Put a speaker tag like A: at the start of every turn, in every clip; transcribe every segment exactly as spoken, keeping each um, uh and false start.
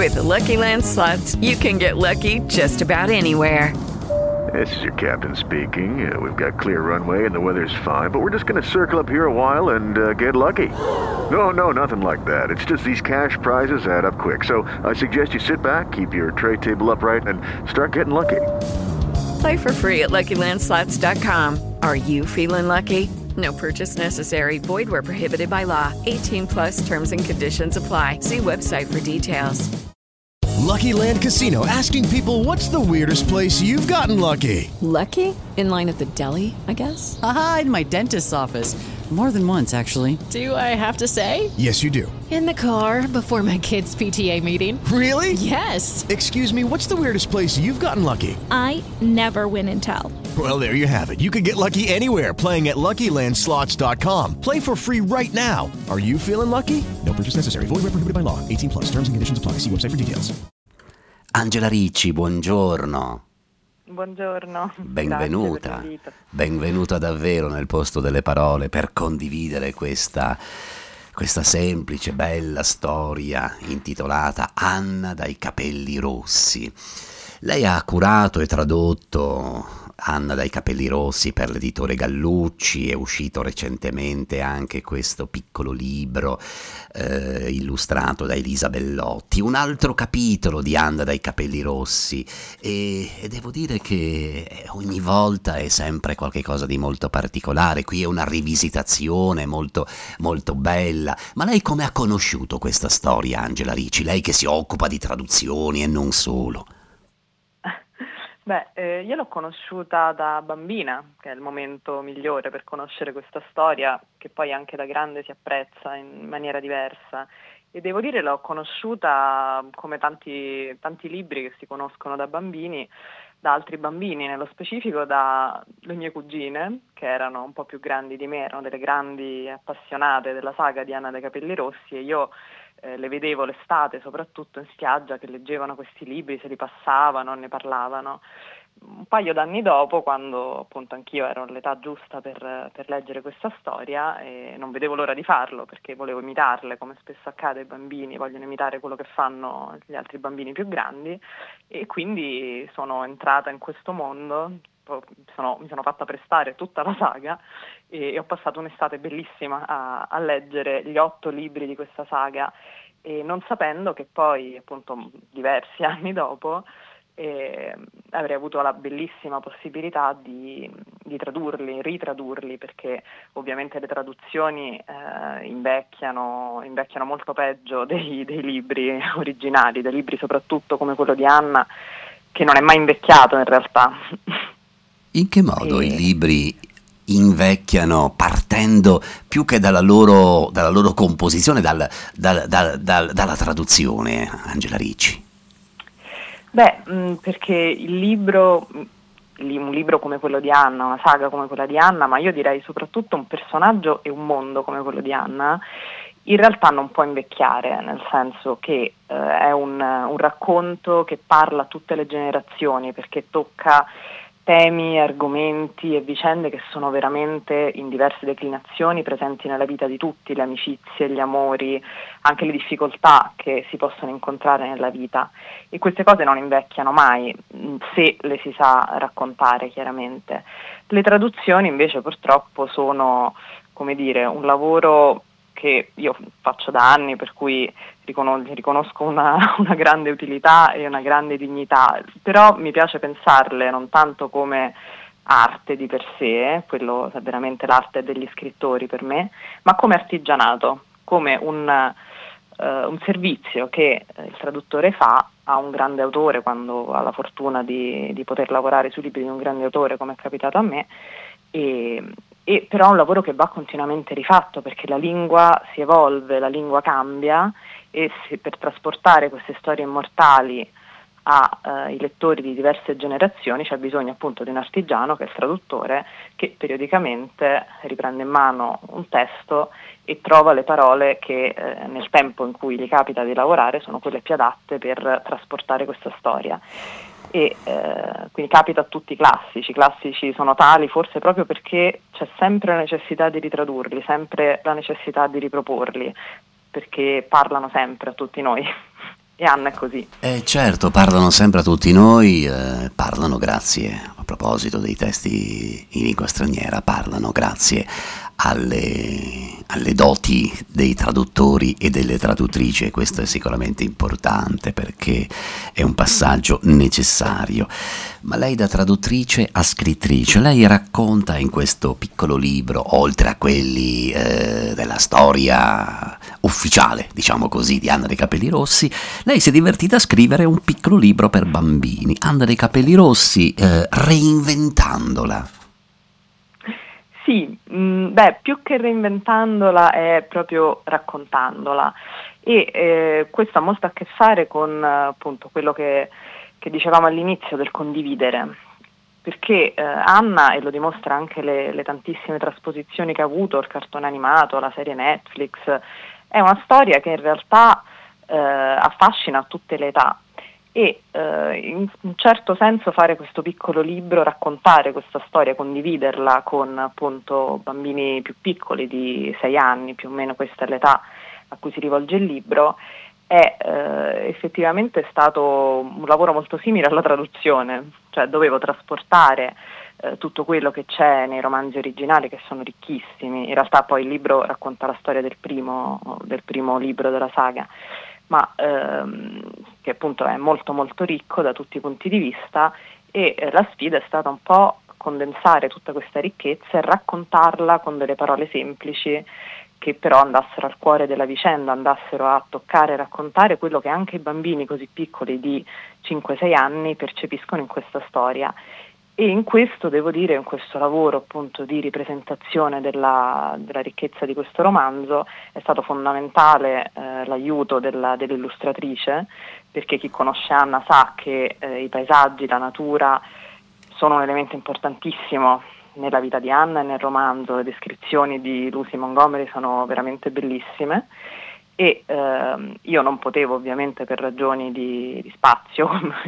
A: With the Lucky Land Slots, you can get lucky just about anywhere.
B: This is your captain speaking. Uh, we've got clear runway and the weather's fine, but we're just going to circle up here a while and uh, get lucky. No, no, nothing like that. It's just these cash prizes add up quick. So I suggest you sit back, keep your tray table upright, and start getting lucky.
A: Play for free at Lucky Land Slots dot com. Are you feeling lucky? No purchase necessary. Void where prohibited by law. eighteen plus terms and conditions apply. See website for details.
C: Lucky Land Casino, asking people, what's the weirdest place you've gotten lucky?
D: Lucky? In line at the deli, I guess?
E: Aha, in my dentist's office. More than once, actually.
D: Do I have to say?
C: Yes, you do.
D: In the car before my kids' P T A meeting.
C: Really?
D: Yes.
C: Excuse me, what's the weirdest place you've gotten lucky?
F: I never win and tell.
C: Well, there you have it. You can get lucky anywhere, playing at Lucky Land Slots dot com. Play for free right now. Are you feeling lucky? No purchase necessary. Void where prohibited by law. eighteen plus. Terms and conditions apply. See website for details.
G: Angela Ricci, buongiorno.
H: Buongiorno.
G: Benvenuta. Benvenuta davvero nel posto delle parole per condividere questa, questa semplice, bella storia intitolata Anna dai capelli rossi. Lei ha curato e tradotto Anna dai capelli rossi per l'editore Gallucci, è uscito recentemente anche questo piccolo libro eh, illustrato da Elisa Bellotti, un altro capitolo di Anna dai capelli rossi e, e devo dire che ogni volta è sempre qualcosa di molto particolare. Qui è una rivisitazione molto, molto bella. Ma lei come ha conosciuto questa storia, Angela Ricci? Lei che si occupa di traduzioni e non solo.
H: Beh, eh, io l'ho conosciuta da bambina, che è il momento migliore per conoscere questa storia, che poi anche da grande si apprezza in maniera diversa. E devo dire l'ho conosciuta come tanti, tanti libri che si conoscono da bambini, da altri bambini, nello specifico dalle mie cugine, che erano un po' più grandi di me, erano delle grandi appassionate della saga di Anna dai capelli rossi, e io eh, le vedevo l'estate, soprattutto in spiaggia, che leggevano questi libri, se li passavano, ne parlavano. Un paio d'anni dopo, quando appunto anch'io ero all'età giusta per, per leggere questa storia, e non vedevo l'ora di farlo perché volevo imitarle, come spesso accade ai bambini, vogliono imitare quello che fanno gli altri bambini più grandi, e quindi sono entrata in questo mondo, sono, mi sono fatta prestare tutta la saga e, e ho passato un'estate bellissima a, a leggere gli otto libri di questa saga, e non sapendo che poi appunto diversi anni dopo e avrei avuto la bellissima possibilità di, di tradurli, ritradurli, perché ovviamente le traduzioni eh, invecchiano, invecchiano molto peggio dei, dei libri originali, dei libri soprattutto come quello di Anna, che non è mai invecchiato in realtà.
G: In che modo
H: e...
G: i libri invecchiano partendo più che dalla loro, dalla loro composizione, dal, dal, dal, dal, dalla traduzione, Angela Ricci?
H: Beh, mh, perché il libro, un libro come quello di Anna, una saga come quella di Anna, ma io direi soprattutto un personaggio e un mondo come quello di Anna, in realtà non può invecchiare, nel senso che eh, è un, un racconto che parla a tutte le generazioni, perché tocca temi, argomenti e vicende che sono veramente in diverse declinazioni presenti nella vita di tutti, le amicizie, gli amori, anche le difficoltà che si possono incontrare nella vita, e queste cose non invecchiano mai se le si sa raccontare chiaramente. Le traduzioni invece purtroppo sono, come dire, un lavoro che io faccio da anni, per cui riconosco una, una grande utilità e una grande dignità, però mi piace pensarle non tanto come arte di per sé, quello è veramente l'arte degli scrittori per me, ma come artigianato, come un, uh, un servizio che il traduttore fa a un grande autore, quando ha la fortuna di, di poter lavorare sui libri di un grande autore, come è capitato a me, e E però è un lavoro che va continuamente rifatto, perché la lingua si evolve, la lingua cambia, e se per trasportare queste storie immortali ai eh, lettori di diverse generazioni c'è bisogno appunto di un artigiano, che è il traduttore, che periodicamente riprende in mano un testo e trova le parole che eh, nel tempo in cui gli capita di lavorare sono quelle più adatte per trasportare questa storia. E eh, quindi capita a tutti i classici, i classici sono tali forse proprio perché c'è sempre la necessità di ritradurli, sempre la necessità di riproporli, perché parlano sempre a tutti noi. E Anna è così.
G: Eh certo, parlano sempre a tutti noi, eh, parlano grazie, a proposito dei testi in lingua straniera, parlano grazie alle, alle doti dei traduttori e delle traduttrici, e questo è sicuramente importante perché è un passaggio necessario. Ma lei da traduttrice a scrittrice, lei racconta in questo piccolo libro, oltre a quelli eh, della storia ufficiale, diciamo così, di Anna dei Capelli Rossi, lei si è divertita a scrivere un piccolo libro per bambini, Anna dei Capelli Rossi, eh, reinventandola.
H: Sì, mh, beh, più che reinventandola è proprio raccontandola, e eh, questo ha molto a che fare con appunto quello che, che dicevamo all'inizio del condividere, perché eh, Anna, e lo dimostra anche le, le tantissime trasposizioni che ha avuto, il cartone animato, la serie Netflix, è una storia che in realtà eh, affascina a tutte le età. E eh, in un certo senso fare questo piccolo libro, raccontare questa storia, condividerla con appunto bambini più piccoli di sei anni, più o meno questa è l'età a cui si rivolge il libro, è eh, effettivamente stato un lavoro molto simile alla traduzione, cioè dovevo trasportare eh, tutto quello che c'è nei romanzi originali, che sono ricchissimi. In realtà poi il libro racconta la storia del primo, del primo libro della saga, ma ehm, che appunto è molto molto ricco da tutti i punti di vista, e eh, la sfida è stata un po' condensare tutta questa ricchezza e raccontarla con delle parole semplici che però andassero al cuore della vicenda, andassero a toccare e raccontare quello che anche i bambini così piccoli di cinque sei anni percepiscono in questa storia. E in questo, devo dire, in questo lavoro appunto di ripresentazione della, della ricchezza di questo romanzo è stato fondamentale eh, l'aiuto della, dell'illustratrice, perché chi conosce Anna sa che eh, i paesaggi, la natura sono un elemento importantissimo nella vita di Anna e nel romanzo. Le descrizioni di Lucy Montgomery sono veramente bellissime, e eh, io non potevo ovviamente per ragioni di, di spazio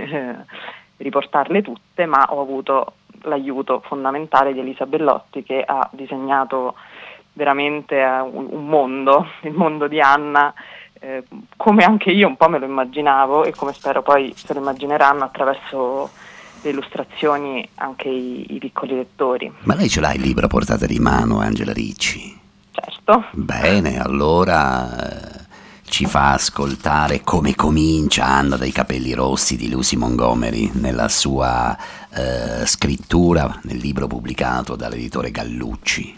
H: riportarle tutte, ma ho avuto l'aiuto fondamentale di Elisa Bellotti, che ha disegnato veramente un, un mondo, il mondo di Anna, eh, come anche io un po' me lo immaginavo, e come spero poi se lo immagineranno attraverso le illustrazioni anche i, i piccoli lettori.
G: Ma lei ce l'ha il libro a portata di mano, Angela Ricci?
H: Certo.
G: Bene, allora ci fa ascoltare come comincia Anna dei Capelli Rossi di Lucy Montgomery nella sua eh, scrittura, nel libro pubblicato dall'editore Gallucci.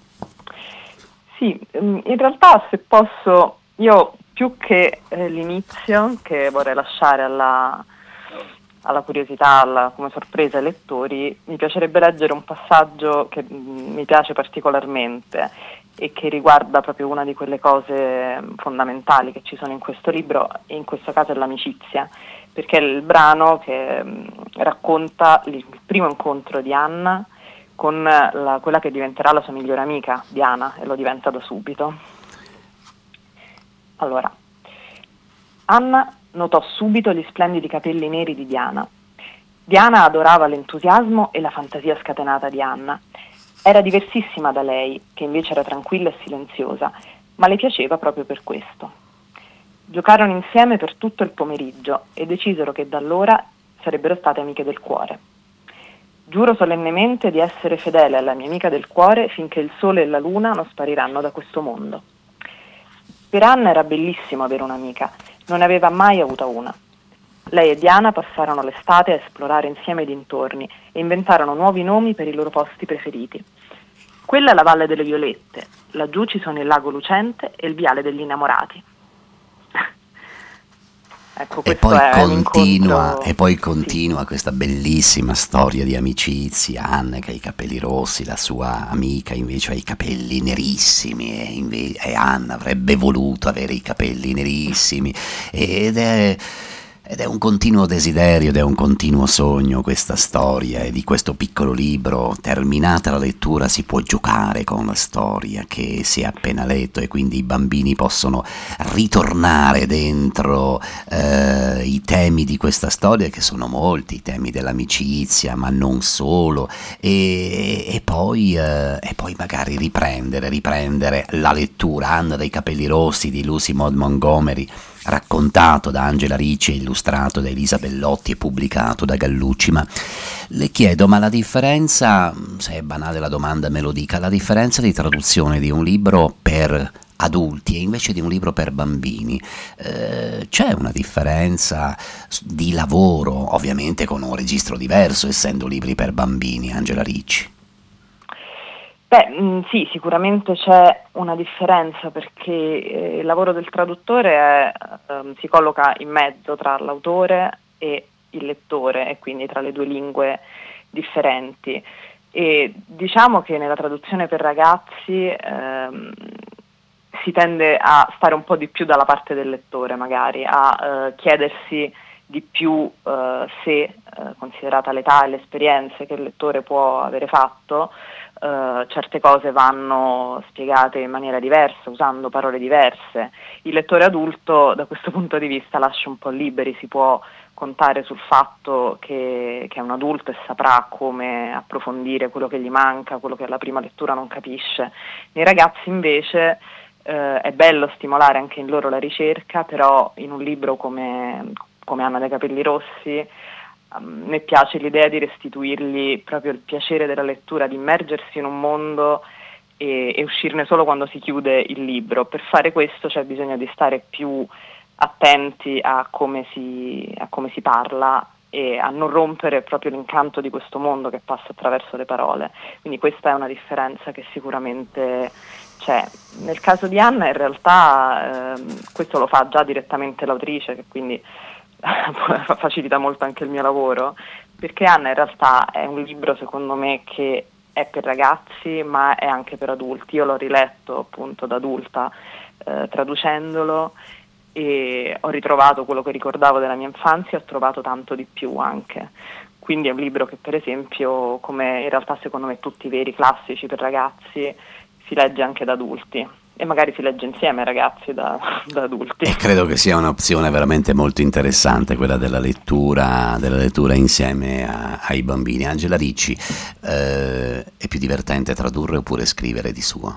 H: Sì, in realtà, se posso, io più che eh, l'inizio, che vorrei lasciare alla, alla curiosità, alla, come sorpresa ai lettori, mi piacerebbe leggere un passaggio che mh, mi piace particolarmente e che riguarda proprio una di quelle cose fondamentali che ci sono in questo libro, e in questo caso è l'amicizia, perché è il brano che mh, racconta il primo incontro di Anna con la, quella che diventerà la sua migliore amica, Diana, e lo diventa da subito. Allora, Anna notò subito gli splendidi capelli neri di Diana. Diana adorava l'entusiasmo e la fantasia scatenata di Anna. Era diversissima da lei, che invece era tranquilla e silenziosa, ma le piaceva proprio per questo. Giocarono insieme per tutto il pomeriggio e decisero che da allora sarebbero state amiche del cuore. Giuro solennemente di essere fedele alla mia amica del cuore finché il sole e la luna non spariranno da questo mondo. Per Anna era bellissimo avere un'amica, non ne aveva mai avuta una. Lei e Diana passarono l'estate a esplorare insieme i dintorni e inventarono nuovi nomi per i loro posti preferiti. Quella è la Valle delle Violette, laggiù ci sono il lago lucente e il viale degli innamorati. Ecco,
G: e, poi
H: è
G: continua,
H: incontro...
G: e poi continua
H: sì.
G: questa bellissima storia di amicizia. Anna che ha i capelli rossi, la sua amica invece ha i capelli nerissimi, e, inve- e Anna avrebbe voluto avere i capelli nerissimi, ed è... Ed è un continuo desiderio, ed è un continuo sogno questa storia, e di questo piccolo libro, terminata la lettura, si può giocare con la storia che si è appena letto, e quindi i bambini possono ritornare dentro eh, i temi di questa storia, che sono molti, i temi dell'amicizia, ma non solo, e, e, poi, eh, e poi magari riprendere, riprendere la lettura. Anna dei Capelli Rossi di Lucy Maud Montgomery raccontato da Angela Ricci, illustrato da Elisa Bellotti e pubblicato da Gallucci. Ma le chiedo, ma la differenza, se è banale la domanda me lo dica, la differenza di traduzione di un libro per adulti e invece di un libro per bambini, eh, c'è una differenza di lavoro, ovviamente con un registro diverso essendo libri per bambini, Angela Ricci?
H: Beh, mh, sì, sicuramente c'è una differenza perché eh, il lavoro del traduttore è, ehm, si colloca in mezzo tra l'autore e il lettore e quindi tra le due lingue differenti. E diciamo che nella traduzione per ragazzi ehm, si tende a stare un po' di più dalla parte del lettore, magari a eh, chiedersi di più eh, se, eh, considerata l'età e le esperienze che il lettore può avere fatto, eh, certe cose vanno spiegate in maniera diversa, usando parole diverse. Il lettore adulto da questo punto di vista lascia un po' liberi, si può contare sul fatto che, che è un adulto e saprà come approfondire quello che gli manca, quello che alla prima lettura non capisce. Nei ragazzi invece eh, è bello stimolare anche in loro la ricerca, però in un libro come, come Anna dai capelli rossi um, mi piace l'idea di restituirgli proprio il piacere della lettura, di immergersi in un mondo e, e uscirne solo quando si chiude il libro. Per fare questo c'è bisogno di stare più attenti a come si, a come si parla e a non rompere proprio l'incanto di questo mondo che passa attraverso le parole. Quindi questa è una differenza che sicuramente c'è. Nel caso di Anna in realtà ehm, questo lo fa già direttamente l'autrice, che quindi facilita molto anche il mio lavoro, perché Anna in realtà è un libro secondo me che è per ragazzi ma è anche per adulti. Io l'ho riletto appunto da adulta eh, traducendolo e ho ritrovato quello che ricordavo della mia infanzia, ho trovato tanto di più anche. Quindi è un libro che per esempio, come in realtà secondo me tutti i veri classici per ragazzi, si legge anche da adulti e magari si legge insieme ai ragazzi da, da adulti.
G: E credo che sia un'opzione veramente molto interessante quella della lettura, della lettura insieme a, ai bambini. Angela Ricci, eh, è più divertente tradurre oppure scrivere di suo?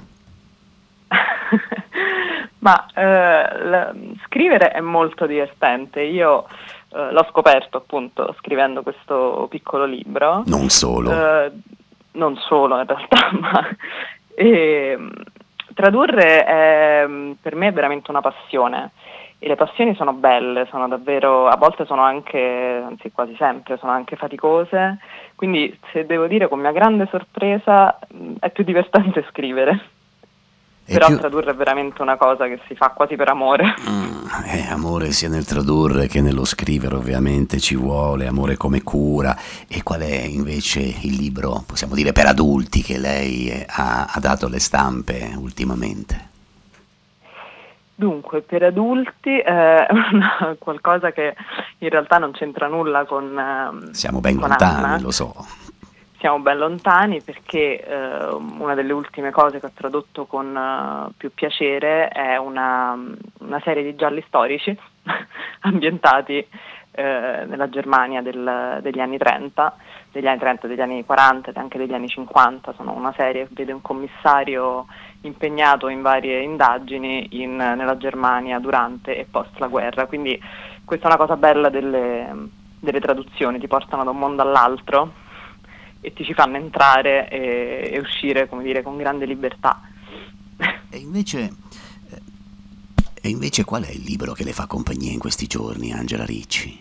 H: Ma eh, la, scrivere è molto divertente. Io eh, l'ho scoperto appunto scrivendo questo piccolo libro.
G: Non solo.
H: Eh, non solo in realtà, ma e, tradurre è, per me è veramente una passione. E le passioni sono belle, sono davvero, a volte sono anche, anzi quasi sempre, sono anche faticose. Quindi se devo dire con mia grande sorpresa è più divertente scrivere. Però più... tradurre è veramente una cosa che si fa quasi per amore.
G: Mm, eh, amore sia nel tradurre che nello scrivere ovviamente ci vuole, amore come cura. E qual è invece il libro, possiamo dire, per adulti che lei ha, ha dato le stampe ultimamente?
H: Dunque, per adulti è una, qualcosa che in realtà non c'entra nulla con
G: Siamo ben
H: con
G: lontani,
H: Anna.
G: Lo so.
H: Siamo ben lontani perché eh, una delle ultime cose che ho tradotto con uh, più piacere è una, una serie di gialli storici ambientati eh, nella Germania del, degli anni trenta, degli anni trenta, degli anni quaranta e anche degli anni cinquanta. Sono una serie che vede un commissario impegnato in varie indagini in, nella Germania durante e post la guerra. Quindi questa è una cosa bella delle, delle traduzioni, ti portano da un mondo all'altro e ti ci fanno entrare e, e uscire, come dire, con grande libertà.
G: E invece, e invece qual è il libro che le fa compagnia in questi giorni, Angela Ricci?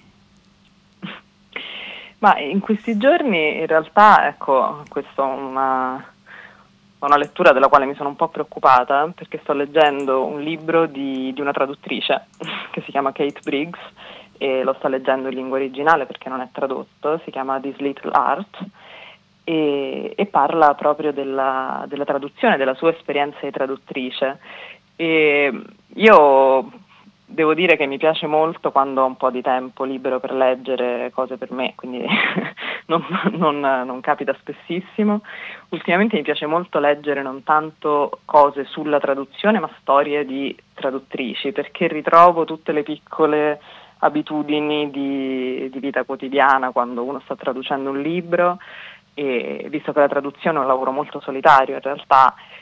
H: Ma in questi giorni in realtà, ecco, questa è una, una lettura della quale mi sono un po' preoccupata, perché sto leggendo un libro di, di una traduttrice che si chiama Kate Briggs e lo sto leggendo in lingua originale perché non è tradotto, si chiama This Little Art. E, e parla proprio della, della traduzione, della sua esperienza di traduttrice. E io devo dire che mi piace molto quando ho un po' di tempo libero per leggere cose per me, quindi non, non, non capita spessissimo. Ultimamente mi piace molto leggere non tanto cose sulla traduzione, ma storie di traduttrici, perché ritrovo tutte le piccole abitudini di, di vita quotidiana quando uno sta traducendo un libro. E visto che la traduzione è un lavoro molto solitario, in realtà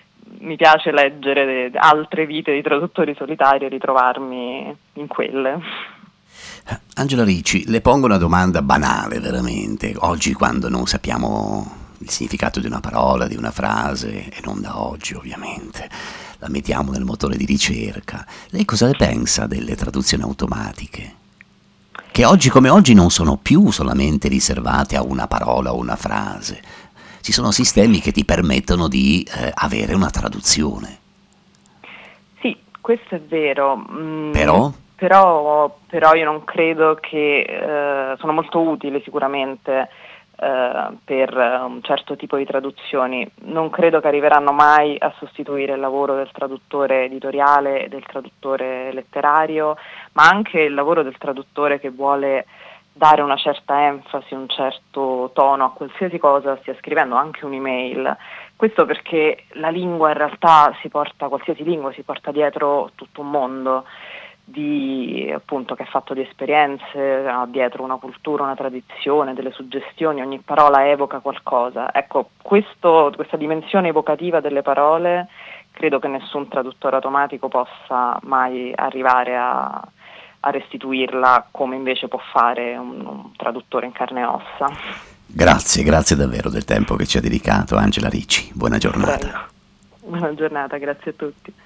H: mi piace leggere de- de altre vite di traduttori solitari e ritrovarmi in quelle.
G: Angela Ricci, le pongo una domanda banale veramente, oggi quando non sappiamo il significato di una parola, di una frase, e non da oggi ovviamente, la mettiamo nel motore di ricerca, lei cosa ne pensa delle traduzioni automatiche? Che oggi come oggi non sono più solamente riservate a una parola o una frase, ci sono sistemi che ti permettono di eh, avere una traduzione.
H: Sì, questo è vero. Mm,
G: Però?
H: Però, però io non credo che eh, sono molto utili sicuramente eh, per un certo tipo di traduzioni. Non credo che arriveranno mai a sostituire il lavoro del traduttore editoriale e del traduttore letterario, ma anche il lavoro del traduttore che vuole dare una certa enfasi, un certo tono a qualsiasi cosa stia scrivendo, anche un'email. Questo perché la lingua in realtà si porta, qualsiasi lingua si porta dietro tutto un mondo di, appunto, che è fatto di esperienze, ha dietro una cultura, una tradizione, delle suggestioni, ogni parola evoca qualcosa. Ecco, questo, questa dimensione evocativa delle parole credo che nessun traduttore automatico possa mai arrivare a, a restituirla come invece può fare un, un traduttore in carne e ossa.
G: Grazie, grazie davvero del tempo che ci ha dedicato Angela Ricci. Buona giornata.
H: Prego. Buona giornata, grazie a tutti.